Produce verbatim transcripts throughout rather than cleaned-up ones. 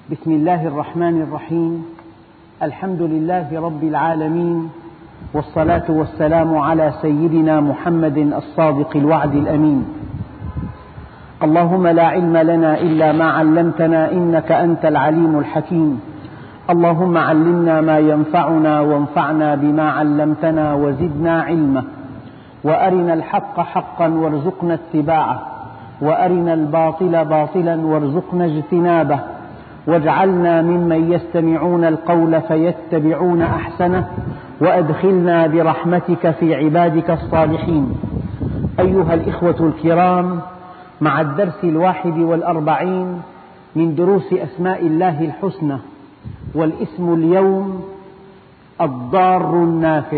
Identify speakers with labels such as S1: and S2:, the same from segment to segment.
S1: بسم الله الرحمن الرحيم. الحمد لله رب العالمين، والصلاة والسلام على سيدنا محمد الصادق الوعد الأمين. اللهم لا علم لنا إلا ما علمتنا إنك أنت العليم الحكيم. اللهم علمنا ما ينفعنا وانفعنا بما علمتنا وزدنا علما، وأرنا الحق حقا وارزقنا اتباعه، وأرنا الباطل باطلا وارزقنا اجتنابه، واجعلنا ممن يستمعون القول فيتبعون أحسنه، وأدخلنا برحمتك في عبادك الصالحين. أيها الإخوة الكرام، مع الدرس الواحد والأربعين من دروس أسماء الله الحسنى، والاسم اليوم الضار النافع.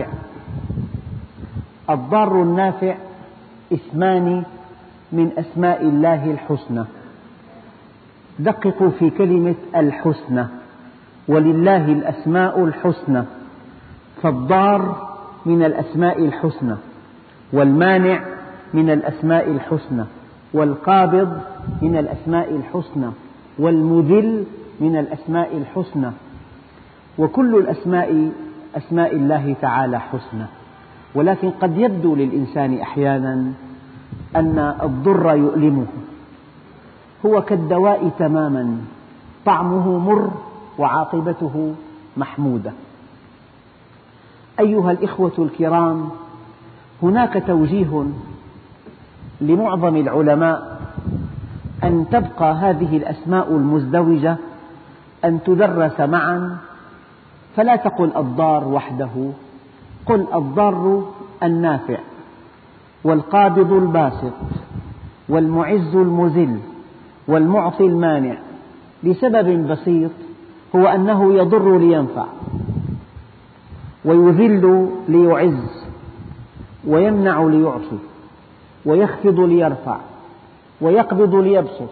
S1: الضار النافع اسمان من أسماء الله الحسنى. دققوا في كلمة الحسنى، ولله الأسماء الحسنى، فالضار من الأسماء الحسنى، والمانع من الأسماء الحسنى، والقابض من الأسماء الحسنى، والمذل من الأسماء الحسنى. وكل الأسماء أسماء الله تعالى حسنى، ولكن قد يبدو للإنسان أحيانا أن الضر يؤلمه، هو كالدواء تماما، طعمه مر وعاقبته محمودة. أيها الإخوة الكرام، هناك توجيه لمعظم العلماء أن تبقى هذه الأسماء المزدوجة أن تدرس معا، فلا تقل الضار وحده، قل الضار النافع، والقابض الباسط، والمعز المذل، والمعطي المانع، لسبب بسيط، هو أنه يضر لينفع، ويذل ليعز، ويمنع ليعطي، ويخفض ليرفع، ويقبض ليبسط.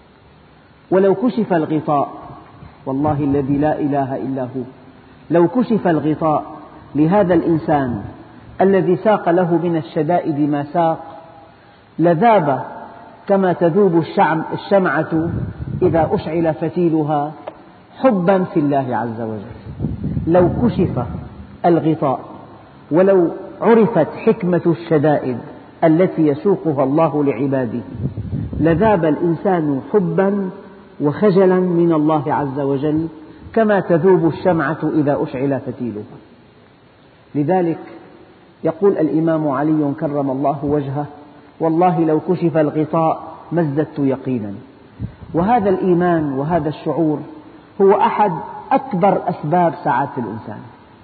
S1: ولو كشف الغطاء، والله الذي لا إله إلا هو، لو كشف الغطاء لهذا الإنسان الذي ساق له من الشدائد ما ساق، لذاب كما تذوب الشمعة إذا أشعل فتيلها حبا في الله عز وجل. لو كشف الغطاء ولو عرفت حكمة الشدائد التي يسوقها الله لعباده، لذاب الإنسان حبا وخجلا من الله عز وجل كما تذوب الشمعة إذا أشعل فتيلها. لذلك يقول الإمام علي كرم الله وجهه: والله لو كشف الغطاء ما ازددت يقينا. وهذا الإيمان وهذا الشعور هو أحد أكبر أسباب سعادة الإنسان.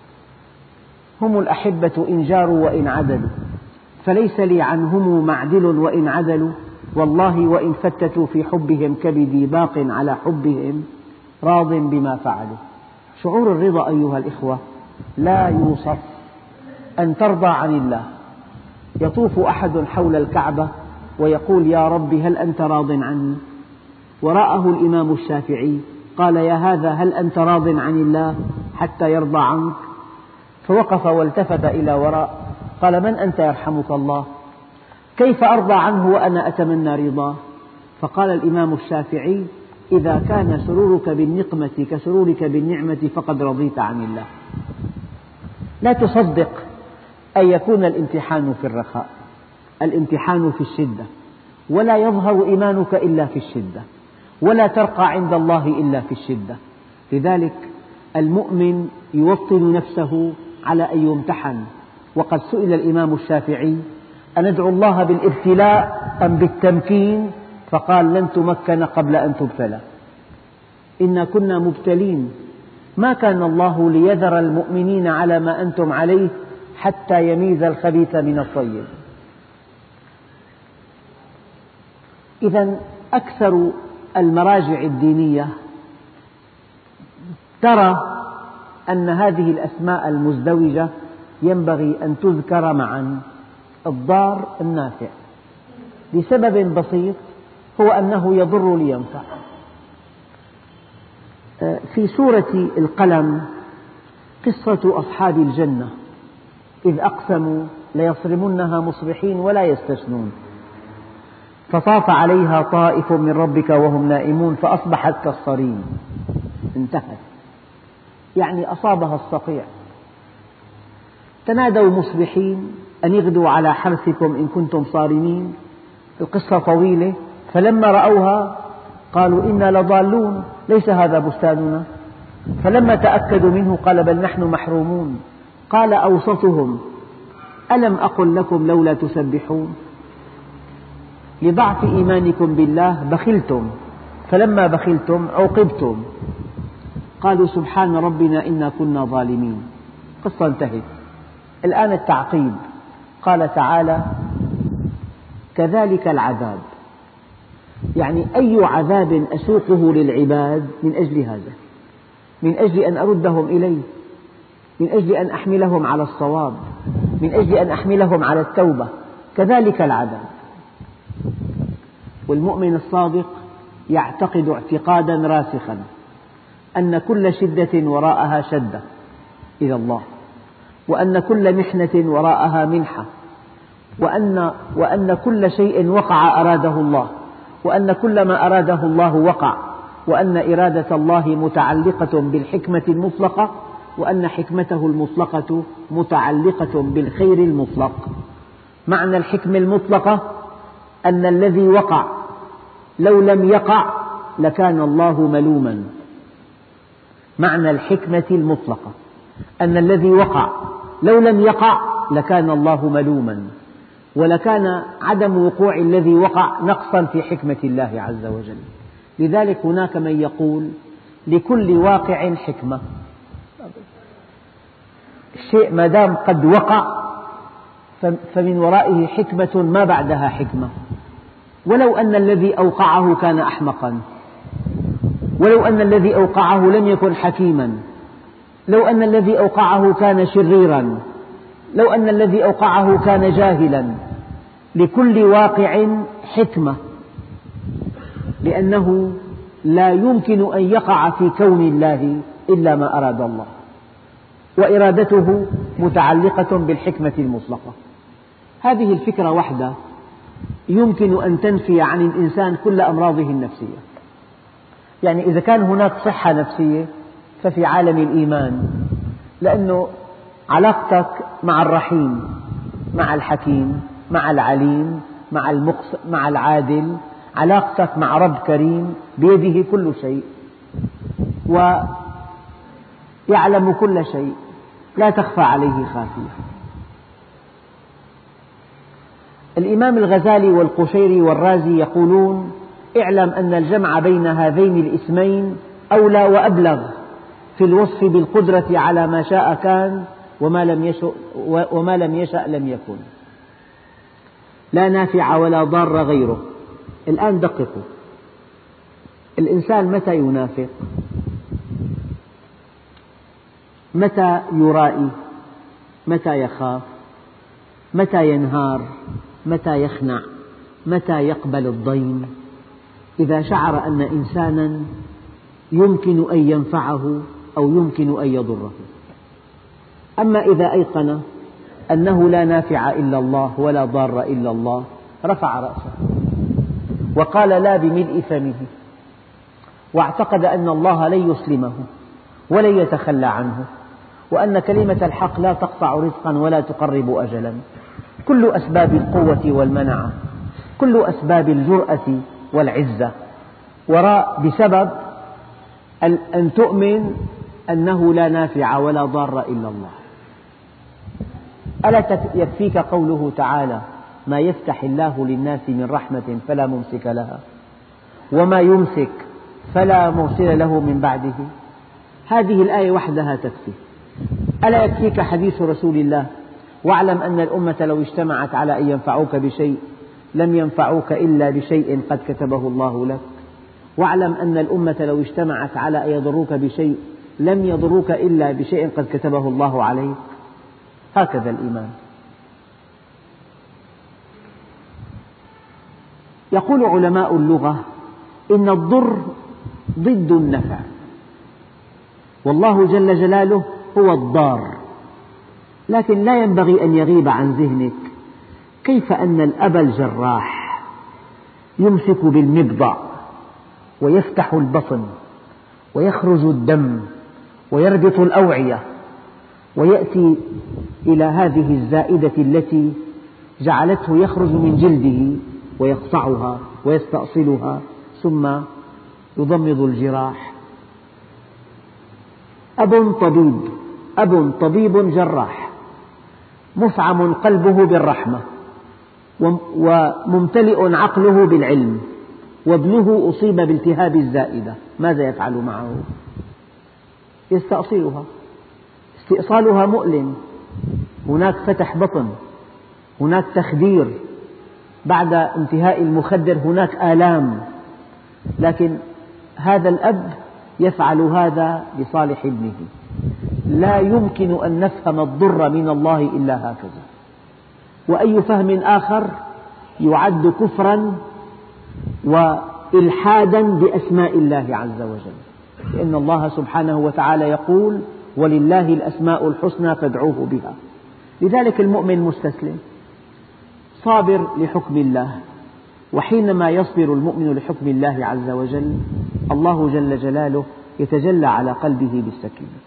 S1: هم الأحبة إن جاروا وإن عدلوا، فليس لي عنهم معدل وإن عدلوا، والله وإن فتتوا في حبهم كبدي باق على حبهم راض بما فعلوا. شعور الرضا أيها الإخوة لا يوصف. أن ترضى عن الله. يطوف أحد حول الكعبة ويقول: يا رب هل أنت راض عني؟ ورآه الإمام الشافعي قال: يا هذا هل أنت راض عن الله حتى يرضى عنك؟ فوقف والتفت إلى وراء قال: من أنت يرحمك الله؟ كيف أرضى عنه وأنا أتمنى رضاه؟ فقال الإمام الشافعي: إذا كان سرورك بالنقمة كسرورك بالنعمة فقد رضيت عن الله. لا تصدق أن يكون الامتحان في الرخاء، الامتحان في الشدة، ولا يظهر إيمانك إلا في الشدة، ولا ترقى عند الله إلا في الشدة. لذلك المؤمن يوطن نفسه على أن يمتحن. وقد سئل الإمام الشافعي: أندعو الله بالابتلاء أم بالتمكين؟ فقال: لن تمكن قبل أن تبتلى. إنا كنا مبتلين، ما كان الله ليذر المؤمنين على ما أنتم عليه حتى يميز الخبيث من الطيب. إذن أكثر المراجع الدينية ترى أن هذه الأسماء المزدوجة ينبغي أن تذكر معا، الضار النافع، لسبب بسيط، هو أنه يضر لينفع. في سورة القلم قصة أصحاب الجنة إذ أقسموا ليصرمنها مصبحين ولا يستثنون، فطاف عليها طائف من ربك وهم نائمون فأصبحت كالصريم. انتهت، يعني أصابها الصقيع. تنادوا مصبحين أن اغدوا على حرثكم إن كنتم صارمين. القصة طويلة. فلما رأوها قالوا إنا لضالون ليس هذا بستاننا. فلما تأكدوا منه قال بل نحن محرومون. قال أوسطهم ألم أقل لكم لولا تسبحون. لضعف إيمانكم بالله بخلتم، فلما بخلتم عوقبتم. قالوا سبحان ربنا إنا كنا ظالمين. قصة انتهت. الآن التعقيب. قال تعالى كذلك العذاب، يعني أي عذاب أسوقه للعباد من أجل هذا، من أجل أن أردهم إليه، من أجل أن أحملهم على الصواب، من أجل أن أحملهم على التوبة. كذلك العذاب. والمؤمن الصادق يعتقد اعتقادا راسخا أن كل شدة وراءها شدة إلى الله، وأن كل محنة وراءها منحة، وأن, وأن كل شيء وقع أراده الله، وأن كل ما أراده الله وقع، وأن إرادة الله متعلقة بالحكمة المطلقة، وأن حكمته المطلقة متعلقة بالخير المطلق. معنى الحكمة المطلقة أن الذي وقع لو لم يقع لكان الله ملوما. معنى الحكمة المطلقة أن الذي وقع لو لم يقع لكان الله ملوما، ولكان عدم وقوع الذي وقع نقصا في حكمة الله عز وجل. لذلك هناك من يقول لكل واقع حكمة. الشيء ما دام قد وقع فمن ورائه حكمة ما بعدها حكمة، ولو أن الذي أوقعه كان أحمقا، ولو أن الذي أوقعه لم يكن حكيما، لو أن الذي أوقعه كان شريرا، لو أن الذي أوقعه كان جاهلا. لكل واقع حكمة، لأنه لا يمكن أن يقع في كون الله إلا ما أراد الله، وإرادته متعلقة بالحكمة المطلقة. هذه الفكرة وحدها يمكن أن تنفي عن الإنسان كل أمراضه النفسية. يعني إذا كان هناك صحة نفسية ففي عالم الإيمان، لأنه علاقتك مع الرحيم، مع الحكيم، مع العليم، مع المقسط، مع العادل، علاقتك مع رب كريم بيده كل شيء ويعلم كل شيء، لا تخفى عليه خافية. الإمام الغزالي والقشيري والرازي يقولون اعلم أن الجمع بين هذين الاسمين أولى وأبلغ في الوصف بالقدرة على ما شاء كان وما لم يشأ, وما لم يشأ لم يكن. لا نافع ولا ضار غيره. الآن دققوا، الإنسان متى ينافق؟ متى يرائي؟ متى يخاف؟ متى ينهار؟ متى يخنع؟ متى يقبل الضيم؟ إذا شعر أن إنسانا يمكن أن ينفعه أو يمكن أن يضره. أما إذا أيقن أنه لا نافع إلا الله ولا ضار إلا الله رفع رأسه وقال لا بملء فمه، واعتقد أن الله لن يسلمه ولن يتخلى عنه، وأن كلمة الحق لا تقطع رزقا ولا تقرب أجلا. كل أسباب القوة والمنعة، كل أسباب الجرأة والعزة وراء بسبب أن تؤمن أنه لا نافع ولا ضار إلا الله. ألا يكفيك قوله تعالى ما يفتح الله للناس من رحمة فلا ممسك لها وما يمسك فلا مرسل له من بعده. هذه الآية وحدها تكفي. ألا يكفيك حديث رسول الله واعلم أن الأمة لو اجتمعت على أن ينفعوك بشيء لم ينفعوك إلا بشيء قد كتبه الله لك، واعلم أن الأمة لو اجتمعت على أن يضروك بشيء لم يضروك إلا بشيء قد كتبه الله عليك. هكذا الإيمان. يقول علماء اللغة إن الضر ضد النفع، والله جل جلاله هو الضار. لكن لا ينبغي أن يغيب عن ذهنك كيف أن الأب الجراح يمسك بالمبضع ويفتح البطن ويخرج الدم ويربط الأوعية، ويأتي إلى هذه الزائدة التي جعلته يخرج من جلده ويقطعها ويستأصلها ثم يضمد الجراح. أب طبيب أب طبيب جراح مفعم قلبه بالرحمة وممتلئ عقله بالعلم، وابنه أصيب بالتهاب الزائدة، ماذا يفعل معه؟ يستأصلها. استئصالها مؤلم، هناك فتح بطن، هناك تخدير، بعد انتهاء المخدر هناك آلام، لكن هذا الأب يفعل هذا لصالح ابنه. لا يمكن أن نفهم الضر من الله إلا هكذا، وأي فهم آخر يعد كفرا وإلحادا بأسماء الله عز وجل، لأن الله سبحانه وتعالى يقول: ولله الأسماء الحسنى فادعوه بها. لذلك المؤمن مستسلم صابر لحكم الله، وحينما يصبر المؤمن لحكم الله عز وجل الله جل جلاله يتجلى على قلبه بالسكينة.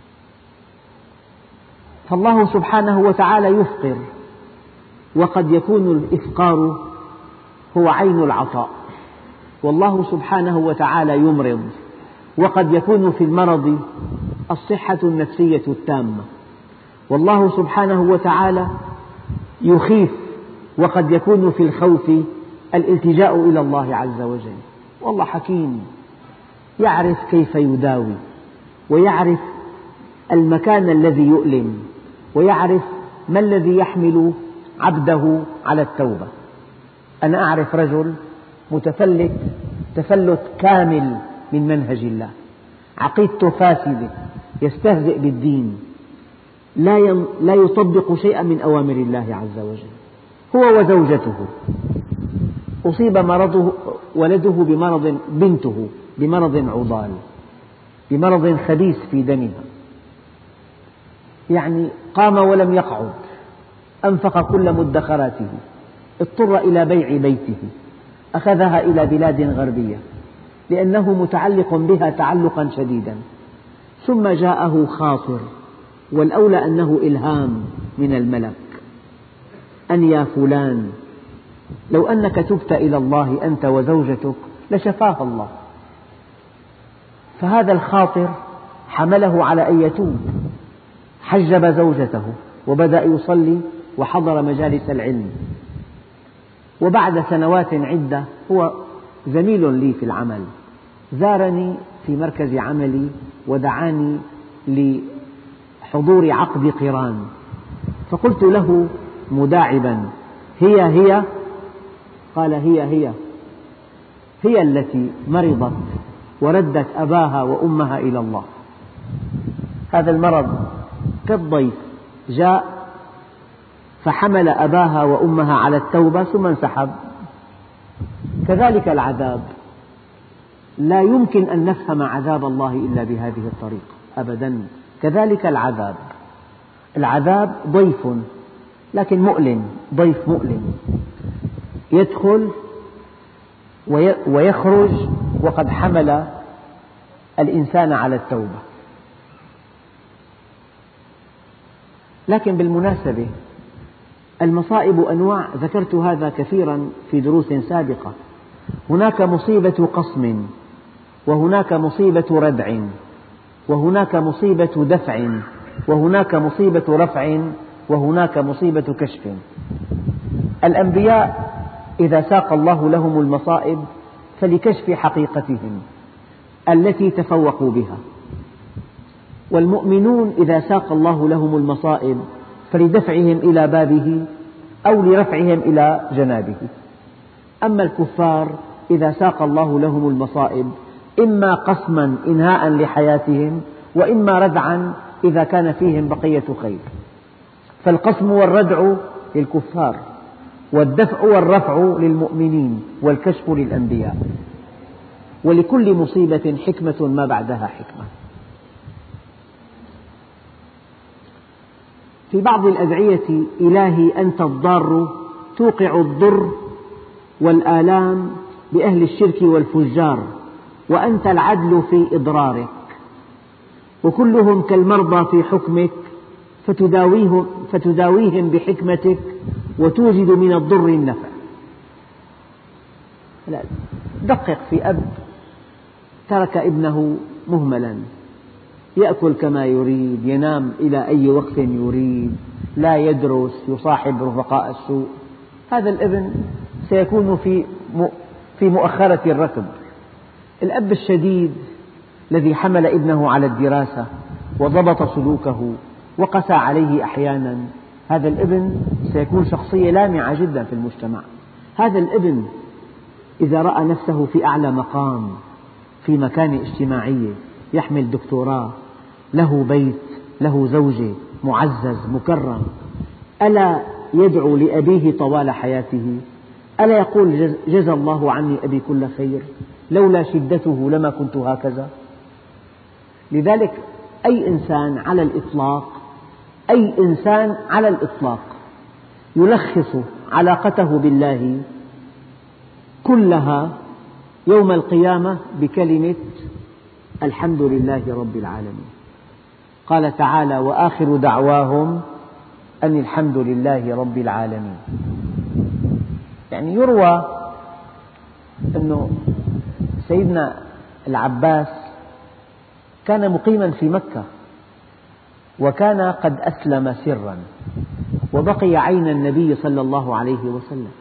S1: فالله سبحانه وتعالى يفقر، وقد يكون الإفقار هو عين العطاء، والله سبحانه وتعالى يمرض، وقد يكون في المرض الصحة النفسية التامة، والله سبحانه وتعالى يخيف، وقد يكون في الخوف الالتجاء إلى الله عز وجل. والله حكيم يعرف كيف يداوي، ويعرف المكان الذي يؤلم، ويعرف ما الذي يحمل عبده على التوبة. أنا أعرف رجل متفلت تفلت كامل من منهج الله، عقيدته فاسدة، يستهزئ بالدين، لا يطبق شيئا من أوامر الله عز وجل. هو وزوجته أصيب مرضه ولده بمرض بنته بمرض عضال، بمرض خبيث في دمها، يعني قام ولم يقعد، أنفق كل مدخراته، اضطر إلى بيع بيته، أخذها إلى بلاد غربية لأنه متعلق بها تعلقا شديدا، ثم جاءه خاطر، والأولى أنه إلهام من الملك، أن يا فلان لو أنك تبت إلى الله أنت وزوجتك لشفاها الله. فهذا الخاطر حمله على أن يتوب، حجب زوجته وبدأ يصلي وحضر مجالس العلم، وبعد سنوات عدة هو زميل لي في العمل، زارني في مركز عملي ودعاني لحضور عقد قران، فقلت له مداعبا: هي هي؟ قال: هي هي هي التي مرضت وردت أباها وأمها إلى الله. هذا المرض كالضيف جاء فحمل أباها وأمها على التوبة ثم انسحب. كذلك العذاب، لا يمكن أن نفهم عذاب الله إلا بهذه الطريقة أبدا. كذلك العذاب، العذاب ضيف لكن مؤلم، ضيف مؤلم يدخل ويخرج وقد حمل الإنسان على التوبة. لكن بالمناسبة المصائب أنواع، ذكرت هذا كثيرا في دروس سابقة. هناك مصيبة قصم، وهناك مصيبة ردع، وهناك مصيبة دفع، وهناك مصيبة رفع، وهناك مصيبة كشف. الأنبياء إذا ساق الله لهم المصائب فلكشف حقيقتهم التي تفوقوا بها، والمؤمنون إذا ساق الله لهم المصائب فلدفعهم إلى بابه أو لرفعهم إلى جنابه. أما الكفار إذا ساق الله لهم المصائب إما قسما إنهاء لحياتهم، وإما ردعا إذا كان فيهم بقية خير. فالقسم والردع للكفار، والدفع والرفع للمؤمنين، والكشف للأنبياء. ولكل مصيبة حكمة ما بعدها حكمة. في بعض الأدعية: إلهي أنت الضار توقع الضر والآلام بأهل الشرك والفجار، وأنت العدل في إضرارك، وكلهم كالمرضى في حكمك فتداويهم, فتداويهم بحكمتك وتوجد من الضر النفع. لا دقق في أب ترك ابنه مهملا يأكل كما يريد، ينام إلى أي وقت يريد، لا يدرس، يصاحب رفقاء السوء. هذا الابن سيكون في في مؤخرة الركب. الأب الشديد الذي حمل ابنه على الدراسة وضبط سلوكه وقسى عليه أحيانا، هذا الابن سيكون شخصية لامعة جدا في المجتمع. هذا الابن إذا رأى نفسه في أعلى مقام، في مكانة اجتماعية، يحمل دكتوراه، له بيت، له زوجة، معزز مكرم، ألا يدعو لأبيه طوال حياته؟ ألا يقول جزى الله عني أبي كل خير، لولا شدته لما كنت هكذا؟ لذلك أي إنسان على الإطلاق أي إنسان على الإطلاق يلخص علاقته بالله كلها يوم القيامة بكلمة الحمد لله رب العالمين. قال تعالى: وآخر دعواهم أن الحمد لله رب العالمين. يعني يروى أن سيدنا العباس كان مقيما في مكة، وكان قد أسلم سرا، وبقي عين النبي صلى الله عليه وسلم.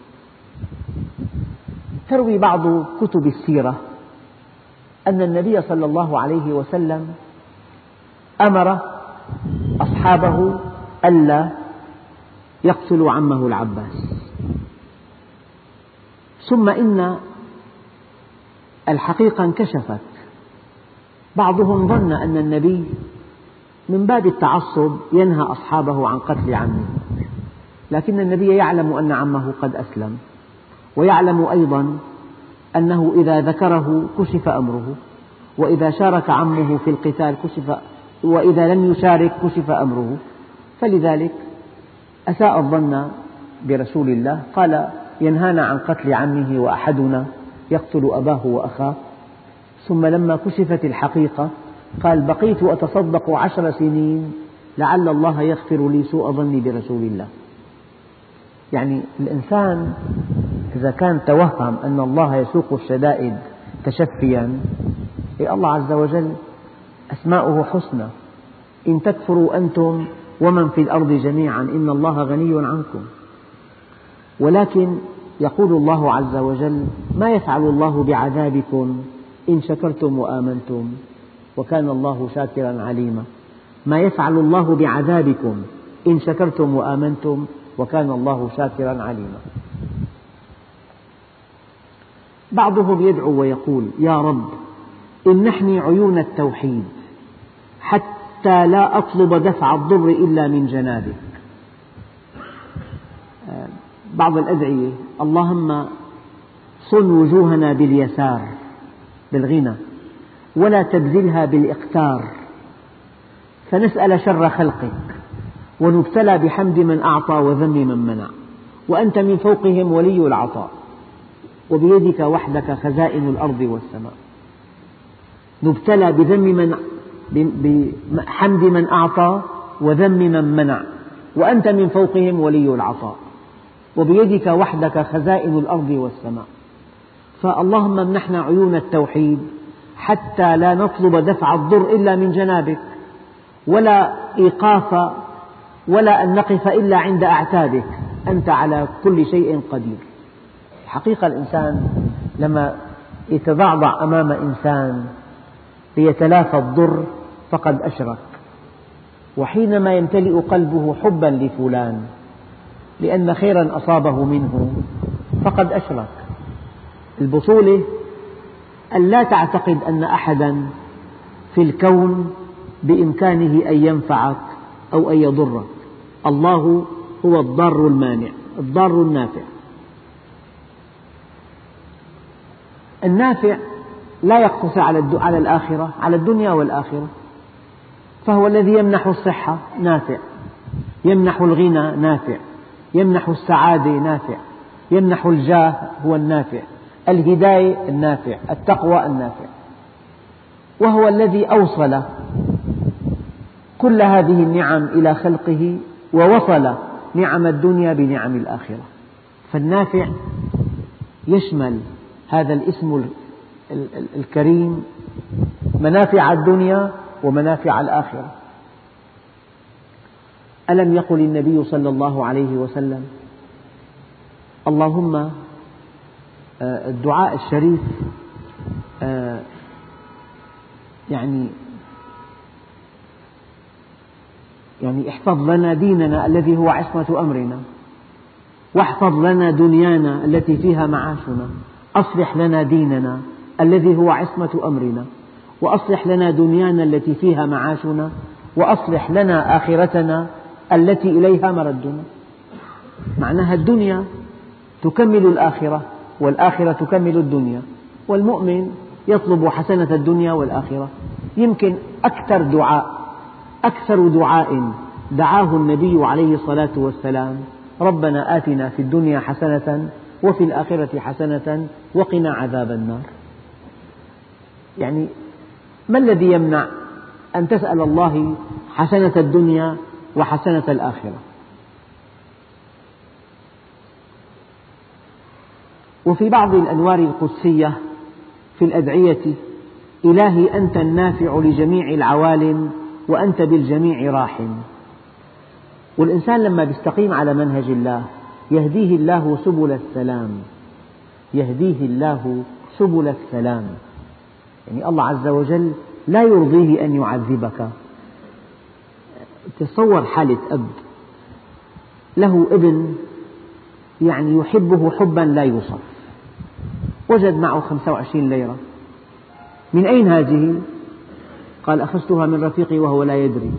S1: تروي بعض كتب السيرة أن النبي صلى الله عليه وسلم أمر أصحابه ألا يقتلوا عمه العباس، ثم إن الحقيقة انكشفت. بعضهم ظن أن النبي من باب التعصب ينهى أصحابه عن قتل عمه، لكن النبي يعلم أن عمه قد أسلم، ويعلم أيضا أنه إذا ذكره كشف أمره، وإذا شارك عمه في القتال كشف، وإذا لم يشارك كشف أمره. فلذلك أساء الظن برسول الله، قال: ينهانا عن قتل عمه وأحدنا يقتل أباه وأخاه. ثم لما كشفت الحقيقة قال: بقيت أتصدق عشر سنين لعل الله يغفر لي سوء ظني برسول الله. يعني الإنسان إذا كان توهم أن الله يسوق الشدائد تشفيا، الله عز وجل أسماؤه حسنى: إن تكفروا أنتم ومن في الأرض جميعا إن الله غني عنكم. ولكن يقول الله عز وجل: ما يفعل الله بعذابكم إن شكرتم وآمنتم وكان الله شاكرا عليما. ما يفعل الله بعذابكم إن شكرتم وآمنتم وكان الله شاكرا عليما. بعضهم يدعو ويقول: يا رب امنحني عيون التوحيد حتى لا أطلب دفع الضر إلا من جنابك. بعض الأدعية: اللهم صن وجوهنا باليسار بالغنى ولا تبذلها بالإقتار، فنسأل شر خلقك ونبتلى بحمد من أعطى وذم من منع، وأنت من فوقهم ولي العطاء وبيدك وحدك خزائن الأرض والسماء. نبتلى بذم من بحمد من أعطى وذم من منع، وأنت من فوقهم ولي العطاء وبيدك وحدك خزائن الأرض والسماء. فاللهم امنحنا عيون التوحيد حتى لا نطلب دفع الضر إلا من جنابك، ولا إيقاف ولا أن نقف إلا عند أعتابك، أنت على كل شيء قدير. حقيقة الإنسان لما يتضعضع أمام إنسان ليتلافى الضر فقد أشرك، وحينما يمتلئ قلبه حبا لفلان لأن خيرا أصابه منه فقد أشرك. البطولة أن لا تعتقد أن أحدا في الكون بإمكانه أن ينفعك أو أن يضرك. الله هو الضار المانع، الضار النافع. النافع لا يقتصر على الآخرة، على الدنيا والآخرة، فهو الذي يمنح الصحة نافع، يمنح الغنى نافع، يمنح السعادة نافع، يمنح الجاه هو النافع، الهداية النافع، التقوى النافع. وهو الذي أوصل كل هذه النعم إلى خلقه، ووصل نعم الدنيا بنعم الآخرة. فالنافع يشمل هذا الاسم الكريم منافع الدنيا ومنافع الآخرة. ألم يقل النبي صلى الله عليه وسلم: اللهم، الدعاء الشريف يعني يعني احفظ لنا ديننا الذي هو عصمة أمرنا، واحفظ لنا دنيانا التي فيها معاشنا، أصلح لنا ديننا الذي هو عصمة أمرنا، وأصلح لنا دنيانا التي فيها معاشنا، وأصلح لنا آخرتنا التي إليها مردنا. معناها الدنيا تكمل الآخرة، والآخرة تكمل الدنيا، والمؤمن يطلب حسنة الدنيا والآخرة. يمكن أكثر دعاء أكثر دعاء دعاه النبي عليه الصلاة والسلام: ربنا آتنا في الدنيا حسنة وفي الآخرة حسنة وقنا عذاب النار. يعني ما الذي يمنع أن تسأل الله حسنة الدنيا وحسنة الآخرة؟ وفي بعض الأنوار القدسية في الأدعية: إلهي أنت النافع لجميع العوالم وأنت بالجميع راحم. والإنسان لما يستقيم على منهج الله يهديه الله سبل السلام، يهديه الله سبل السلام. يعني الله عز وجل لا يرضيه أن يعذبك. تصور حالة أب له ابن يعني يحبه حبا لا يوصف، وجد معه خمسة وعشرين ليرة. من أين هذه؟ قال: أخذتها من رفيقي وهو لا يدري.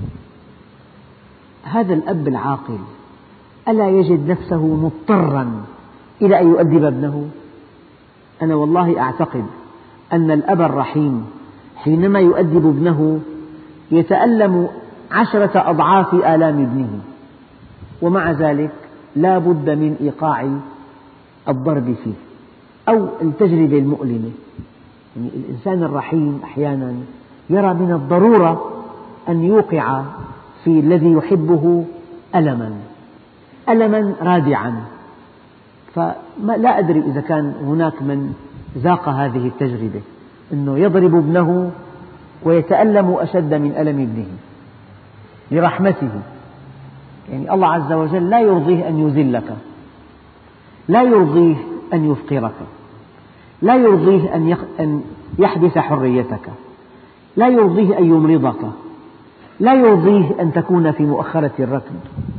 S1: هذا الأب العاقل ألا يجد نفسه مضطرا إلى أن يؤدب ابنه؟ أنا والله أعتقد أن الأب الرحيم حينما يؤدب ابنه يتألم عشرة أضعاف آلام ابنه، ومع ذلك لا بد من إيقاع الضرب فيه أو التجربة المؤلمة. يعني الإنسان الرحيم أحيانا يرى من الضرورة أن يوقع في الذي يحبه ألما ألما رادعا. فلا أدري إذا كان هناك من ذاق هذه التجربة، أنه يضرب ابنه ويتألم أشد من ألم ابنه لرحمته. يعني الله عز وجل لا يرضيه أن يذلك، لا يرضيه أن يفقرك، لا يرضيه أن يحبس حريتك، لا يرضيه أن يمرضك، لا يرضيه أن تكون في مؤخرة الركب.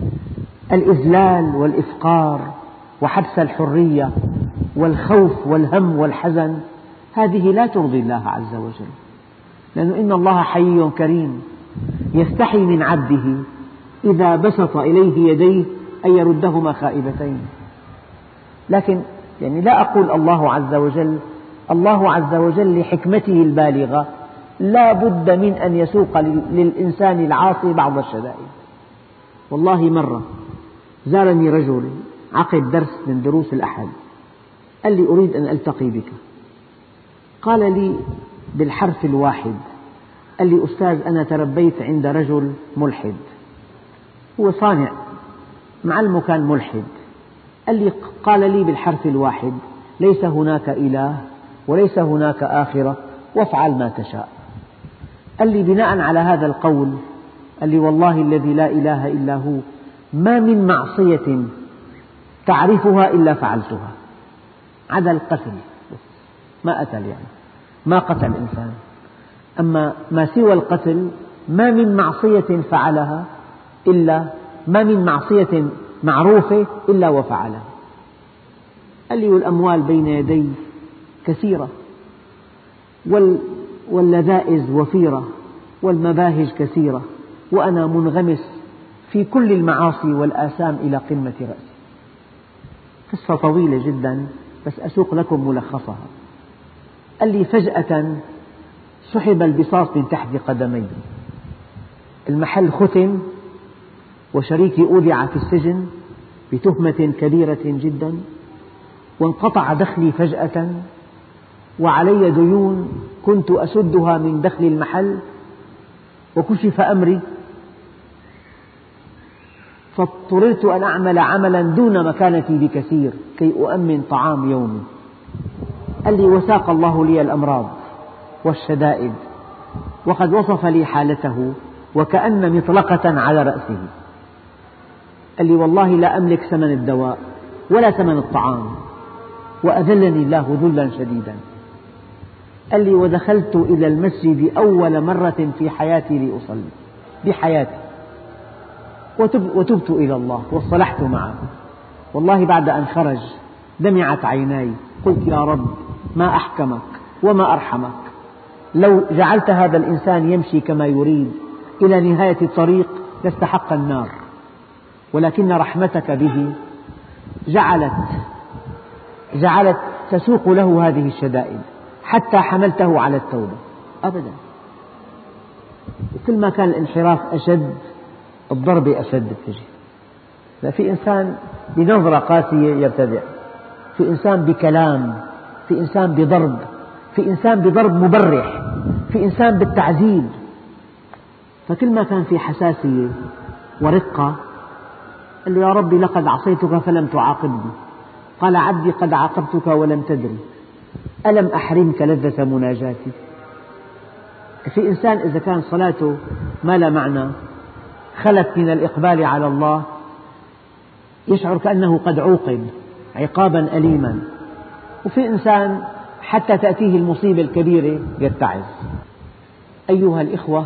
S1: الإذلال والإفقار وحبس الحرية والخوف والهم والحزن هذه لا ترضي الله عز وجل، لأن إن الله حيي كريم يستحي من عبده إذا بسط إليه يديه أن يردهما خائبتين. لكن يعني لا أقول الله عز وجل الله عز وجل لحكمته البالغة لا بد من أن يسوق للإنسان العاصي بعض الشدائد. والله مرة زارني رجل عقب درس من دروس الأحد، قال لي: أريد أن ألتقي بك. قال لي بالحرف الواحد، قال لي: أستاذ، أنا تربيت عند رجل ملحد، هو صانع معلمه كان ملحد. قال لي قال لي بالحرف الواحد: ليس هناك إله وليس هناك آخرة وافعل ما تشاء. قال لي بناء على هذا القول، قال لي: والله الذي لا إله إلا هو ما من معصية تعرفها إلا فعلتها، عدا القتل، ما قتل يعني ما قتل إنسان، أما ما سوى القتل ما من معصية فعلها إلا ما من معصية معروفة إلا وفعلها. قال لي: والأموال بين يدي كثيرة، واللذائذ وفيرة، والمباهج كثيرة، وأنا منغمس في كل المعاصي والآثام إلى قمة رأسي. قصة طويلة جدا بس أسوق لكم ملخصها. قال لي: فجأة سحب البساط من تحت قدمي، المحل ختم، وشريكي أودع في السجن بتهمة كبيرة جدا، وانقطع دخلي فجأة، وعلي ديون كنت أسدها من دخل المحل وكشف أمري فاضطررت أن أعمل عملا دون مكانتي بكثير كي أؤمن طعام يومي. قال لي: وساق الله لي الأمراض والشدائد وقد وصف لي حالته وكأن مطلقة على رأسه. قال لي: والله لا أملك ثمن الدواء ولا ثمن الطعام، وأذلني الله ذلا شديدا. قال لي: ودخلت إلى المسجد أول مرة في حياتي لأصلي بحياتي، وتبت إلى الله واصطلحت معه. والله بعد أن خرج دمعت عيناي، قلت: يا رب ما أحكمك وما أرحمك، لو جعلت هذا الإنسان يمشي كما يريد إلى نهاية الطريق لاستحق النار، ولكن رحمتك به جعلت جعلت تسوق له هذه الشدائد حتى حملته على التوبة. أبدا. وكل ما كان الانحراف أشد الضربة أشد تجي. في إنسان بنظرة قاسية يبتدع، في إنسان بكلام، في إنسان بضرب، في إنسان بضرب مبرح، في إنسان بالتعذيب. فكل ما كان في حساسية ورقة قال له: يا ربي لقد عصيتك فلم تعاقبني. قال: عبدي قد عاقبتك ولم تدري، ألم أحرمك لذة مناجاتي؟ في إنسان إذا كان صلاته ما لا معنى خلت من الإقبال على الله يشعر كأنه قد عوقب عقابا أليما، وفي إنسان حتى تأتيه المصيبة الكبيرة يتعظ. أيها الإخوة،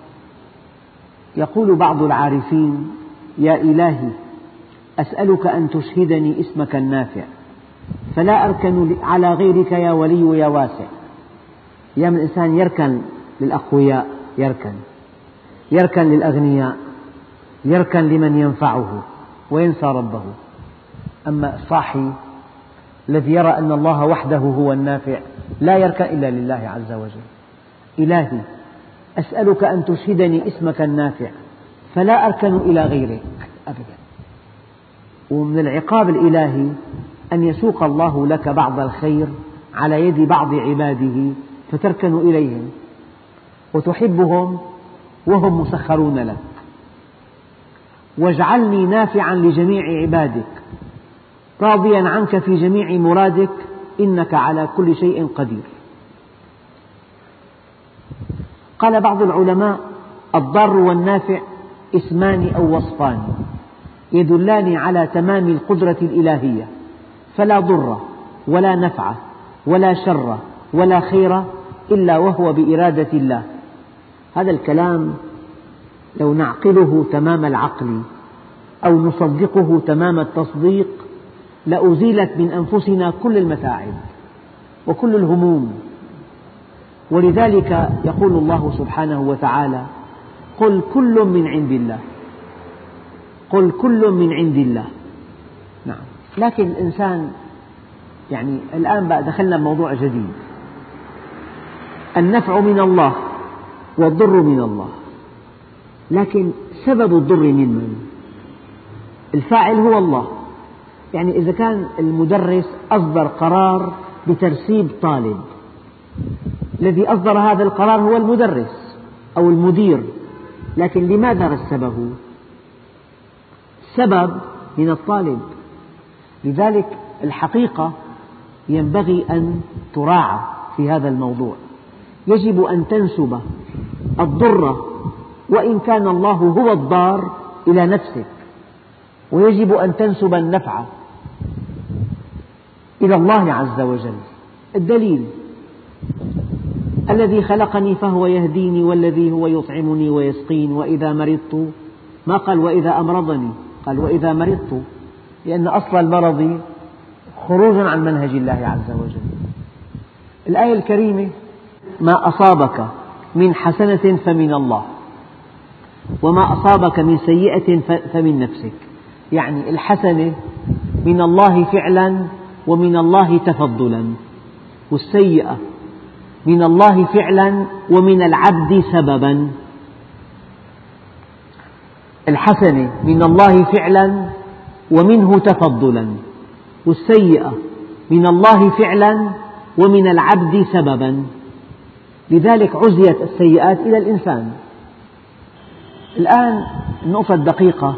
S1: يقول بعض العارفين: يا إلهي أسألك أن تشهدني اسمك النافع فلا أركن على غيرك يا ولي يا واسع. أيام الإنسان يركن للأقوياء، يركن يركن للأغنياء، يركن لمن ينفعه وينسى ربه. أما الصاحي الذي يرى أن الله وحده هو النافع لا يركن إلا لله عز وجل. إلهي أسألك أن تشهدني اسمك النافع فلا أركن إلى غيرك أبدا. ومن العقاب الإلهي أن يسوق الله لك بعض الخير على يد بعض عباده فتركن إليهم وتحبهم وهم مسخرون لك. واجعلني نافعا لجميع عبادك راضيا عنك في جميع مرادك إنك على كل شيء قدير. قال بعض العلماء: الضار والنافع اسمان أو وصفان يدلان على تمام القدرة الإلهية، فلا ضر ولا نفع ولا شر ولا خير إلا وهو بإرادة الله. هذا الكلام لو نعقله تمام العقل أو نصدقه تمام التصديق لأزيلت من أنفسنا كل المتاعب وكل الهموم. ولذلك يقول الله سبحانه وتعالى: قل كل من عند الله، قل كل من عند الله. نعم، لكن الإنسان يعني الآن بقى دخلنا بموضوع جديد. النفع من الله والضر من الله، لكن سبب الضر من من؟ الفاعل هو الله. يعني إذا كان المدرس أصدر قرار بترسيب طالب، الذي أصدر هذا القرار هو المدرس أو المدير، لكن لماذا رسبه؟ سبب من الطالب. لذلك الحقيقة ينبغي أن تراعى في هذا الموضوع. يجب أن تنسب الضر وإن كان الله هو الضار إلى نفسك، ويجب أن تنسب النفع إلى الله عز وجل. الدليل: الذي خلقني فهو يهديني والذي هو يطعمني ويسقين وإذا مرضت، ما قال وإذا أمرضني، قال وإذا مرضت، لأن أصل المرض خروج عن منهج الله عز وجل. الآية الكريمة: ما أصابك من حسنة فمن الله وما أصابك من سيئة فمن نفسك. يعني الحسنة من الله فعلا ومن الله تفضلا، والسيئة من الله فعلا ومن العبد سببا. الحسنة من الله فعلا ومنه تفضلا، والسيئة من الله فعلا ومن العبد سببا، لذلك عزيت السيئات إلى الإنسان. الآن النقطة الدقيقة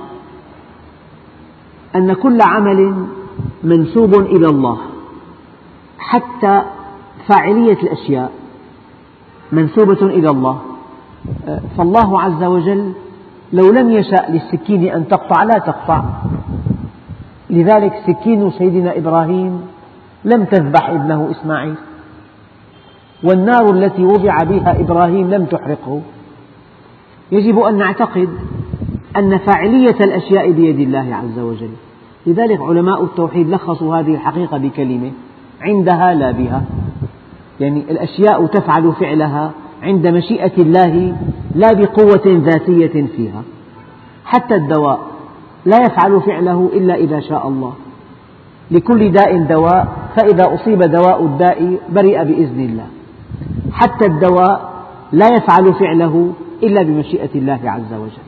S1: أن كل عمل منسوب إلى الله، حتى فاعلية الأشياء منسوبة إلى الله. فالله عز وجل لو لم يشأ للسكين أن تقطع لا تقطع، لذلك سكين سيدنا إبراهيم لم تذبح ابنه إسماعيل، والنار التي وضع بها إبراهيم لم تحرقه. يجب أن نعتقد أن فاعلية الأشياء بيد الله عز وجل. لذلك علماء التوحيد لخصوا هذه الحقيقة بكلمة: عندها لا بها. يعني الأشياء تفعل فعلها عند مشيئة الله لا بقوة ذاتية فيها. حتى الدواء لا يفعل فعله إلا إذا شاء الله. لكل داء دواء، فإذا أصيب دواء الداء برئ بإذن الله. حتى الدواء لا يفعل فعله إلا بمشيئة الله عز وجل.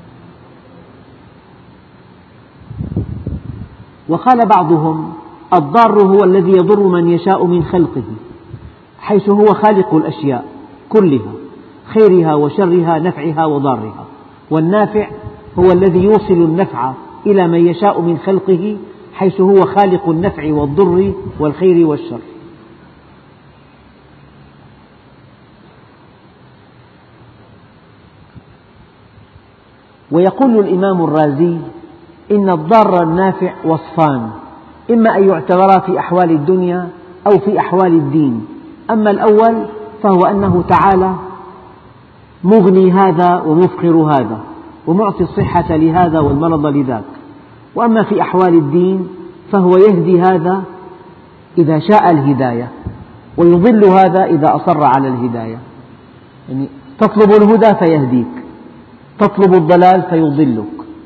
S1: وقال بعضهم: الضار هو الذي يضر من يشاء من خلقه، حيث هو خالق الأشياء كلها، خيرها وشرها، نفعها وضارها. والنافع هو الذي يوصل النفع إلى من يشاء من خلقه، حيث هو خالق النفع والضر والخير والشر. ويقول الإمام الرازي: إن الضار النافع وصفان، إما أن يعتبرا في أحوال الدنيا أو في أحوال الدين. أما الأول فهو أنه تعالى مغني هذا ومفقر هذا، ومعطي الصحة لهذا والمرض لذاك. وأما في أحوال الدين فهو يهدي هذا إذا شاء الهداية، ويضل هذا إذا أصر على الهداية. يعني تطلب الهدى فيهديك، تطلب الضلال فيضلك.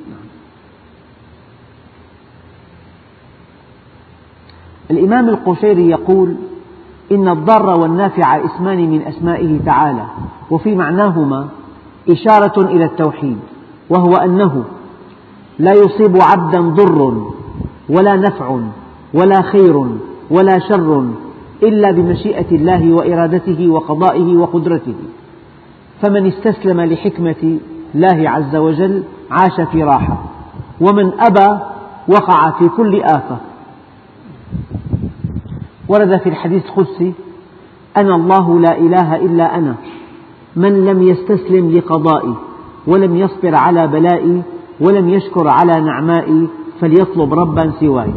S1: الإمام القشيري يقول: إن الضار والنافع اسمان من أسمائه تعالى، وفي معناهما إشارة إلى التوحيد، وهو أنه لا يصيب عبدا ضر ولا نفع ولا خير ولا شر إلا بمشيئة الله وإرادته وقضائه وقدرته. فمن استسلم لحكمة الله عز وجل عاش في راحة، ومن أبى وقع في كل آفة. ورد في الحديث القدسي: أنا الله لا إله إلا أنا، من لم يستسلم لقضائي ولم يصبر على بلائي ولم يشكر على نعمائي فليطلب ربا سواي.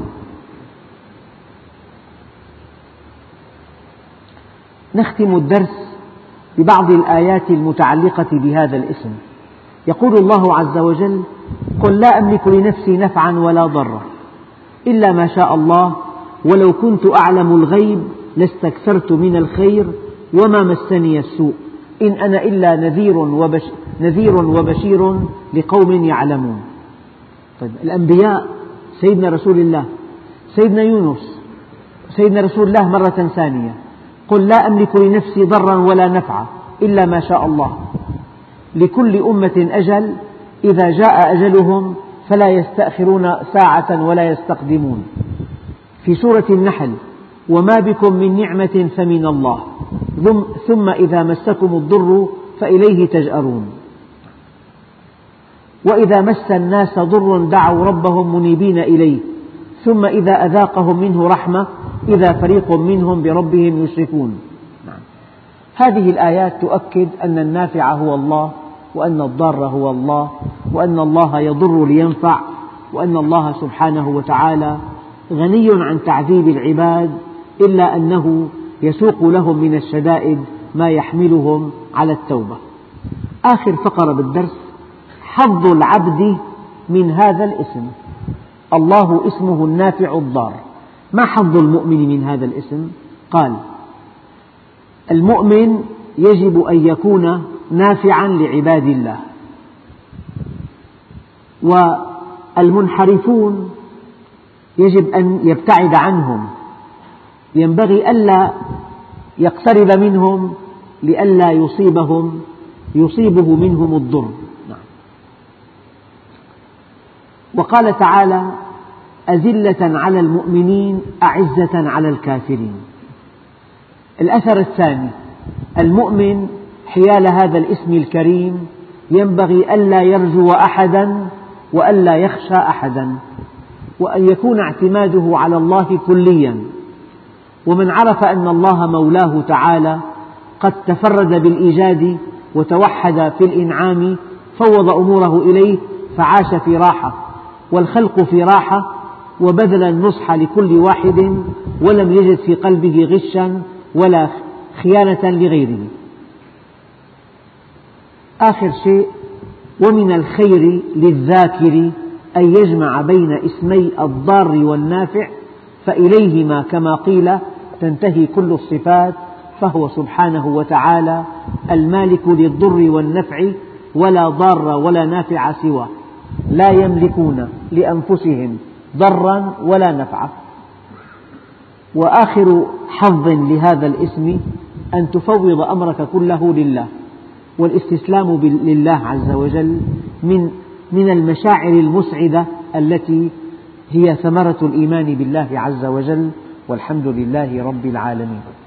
S1: نختم الدرس ببعض الآيات المتعلقة بهذا الاسم. يقول الله عز وجل: قل لا أملك لنفسي نفعا ولا ضرا إلا ما شاء الله ولو كنت أعلم الغيب لاستكثرت من الخير وما مسني السوء إن أنا إلا نذير, وبش نذير وبشير لقوم يعلمون. طيب الأنبياء، سيدنا رسول الله، سيدنا يونس، سيدنا رسول الله مرة ثانية: قل لا أملك لنفسي ضرا ولا نفعا إلا ما شاء الله. لكل أمة أجل، إذا جاء أجلهم فلا يستأخرون ساعة ولا يستقدمون. في سورة النحل: وما بكم من نعمة فمن الله ثم إذا مسكم الضر فإليه تجأرون. وإذا مس الناس ضر دعوا ربهم منيبين إليه ثم إذا أذاقهم منه رحمة إذا فريق منهم بربهم يشركون. هذه الآيات تؤكد أن النافع هو الله، وأن الضار هو الله، وأن الله يضر لينفع، وأن الله سبحانه وتعالى غني عن تعذيب العباد، إلا أنه يسوق لهم من الشدائد ما يحملهم على التوبة. آخر فقرة بالدرس: حظ العبد من هذا الاسم. الله اسمه النافع الضار. ما حظ المؤمن من هذا الاسم؟ قال: المؤمن يجب أن يكون نافعا لعباد الله، والمنحرفون يجب أن يبتعد عنهم، ينبغي ألا يقترب منهم لئلا يصيبهم يصيبه منهم الضر. وقال تعالى: أذلة على المؤمنين أعزة على الكافرين. الأثر الثاني: المؤمن حيال هذا الاسم الكريم ينبغي ألا يرجو أحدا وألا يخشى أحدا، وأن يكون اعتماده على الله كليا. ومن عرف أن الله مولاه تعالى قد تفرد بالإيجاد وتوحد في الإنعام فوض أموره إليه فعاش في راحة، والخلق في راحة، وبذل النصح لكل واحد ولم يجد في قلبه غشا ولا خيانة لغيره. آخر شيء: ومن الخير للذاكر أن يجمع بين اسمي الضار والنافع، فإليهما كما قيل تنتهي كل الصفات، فهو سبحانه وتعالى المالك للضر والنفع، ولا ضار ولا نافع سواه، لا يملكون لأنفسهم ضرا ولا نفعا. وآخر حظ لهذا الاسم أن تفوض أمرك كله لله، والاستسلام لله عز وجل من من المشاعر المسعدة التي هي ثمرة الإيمان بالله عز وجل، والحمد لله رب العالمين.